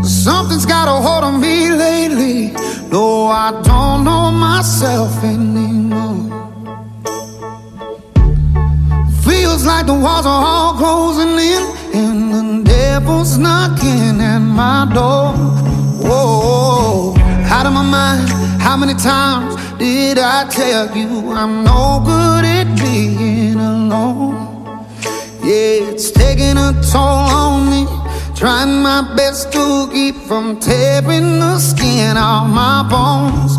Something's got a hold on me lately. No, I don't know myself anymore. Feels like the walls are all closing in, and the devil's knocking at my door. Whoa, out of my mind. How many times did I tell you I'm no good at being alone? Yeah, it's taking a toll on me, trying my best to keep from tearing the skin off my bones.